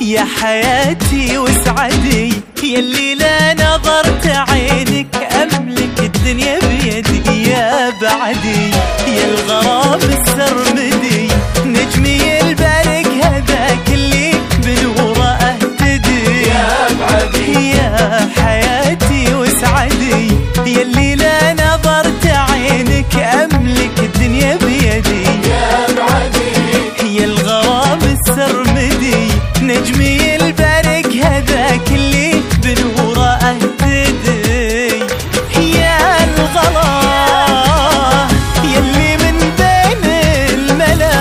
يا حياتي وسعدي، يلي لا نظرت عينك أملك الدنيا بيدي. يا بعدي يا الغرام السرمدي، نجمي البارق هذاك اللي بنوره اهتدي. يا بعدي يا حياتي وسعدي، يلي لا نظرت عينك أملك الدنيا بيدي. يا بعدي يا الغرام السرمدي، نجمي البارق هذاك اللي بنوره اهتدي. يا الغلا يلي من بين الملا،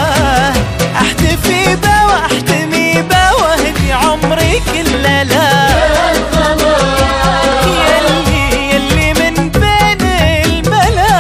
احتفي به واحتمي به واهدي عمري كله. لا يلي من بين الملا،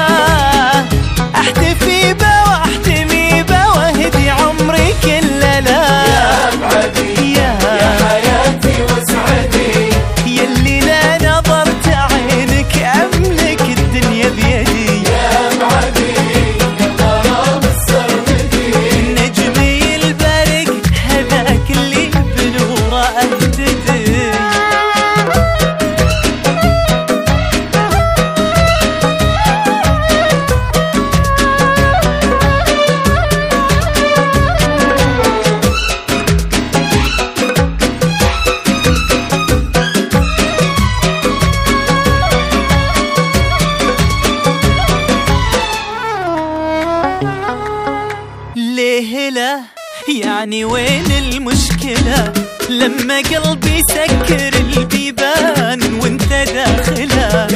احتفي به واحتمي به واهدي عمري كله. لا يا بعدي يا حياتي وسعدي، يلي لا نظرت عينك أملك الدنيا بيدي. يا بعدي الغرام السرمدي، نجمي البارق هذاك اللي بنوره اهتدي. ليه لا يعني وين المشكلة لما قلبي سكر البيبان وانت داخله؟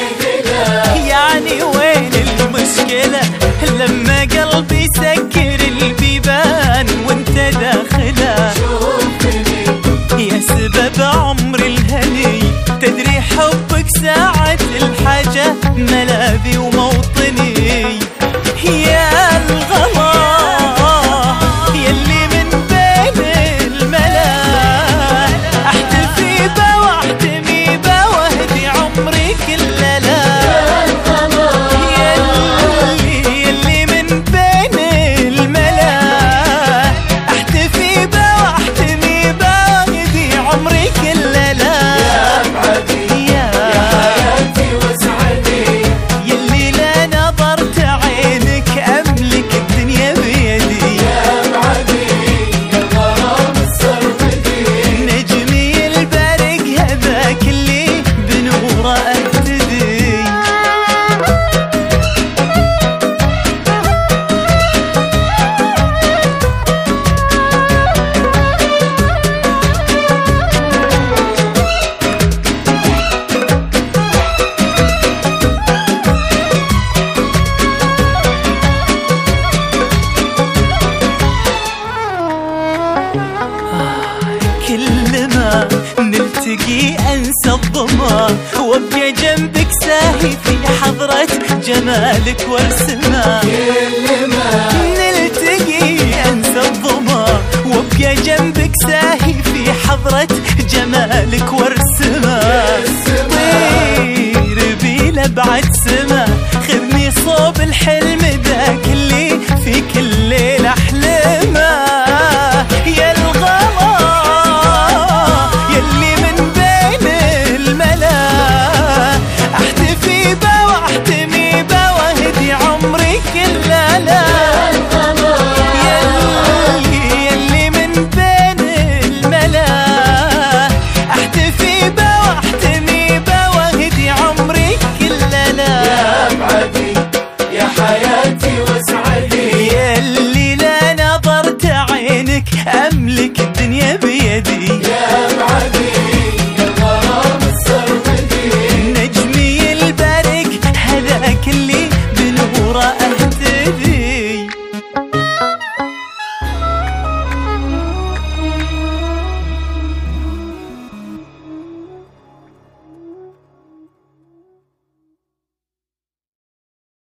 يعني وين المشكلة لما قلبي سكر البيبان وانت داخله؟ يا سبب عمري الهني، تدري حبك ساعة الحاجة ملاذي وموطني. يا الغلا يلي من بين الملا، احتفي به واحتمي به واهدي عمري كله. لا يلي من بين الملا، احتفي به واحتمي به واهدي عمري كله. لا يا بعدي يا حياتي وسعدي، يلي لا نظرت عينك أملك الدنيا بيدي. يا بعدي الغرام السرمدي، نجمي البارق هذاك اللي بنوره اهتدي. كل ما نلتقي انسى الظما، وابقى جنبك ساهي في حضرة جمالك وارسمه. كل ما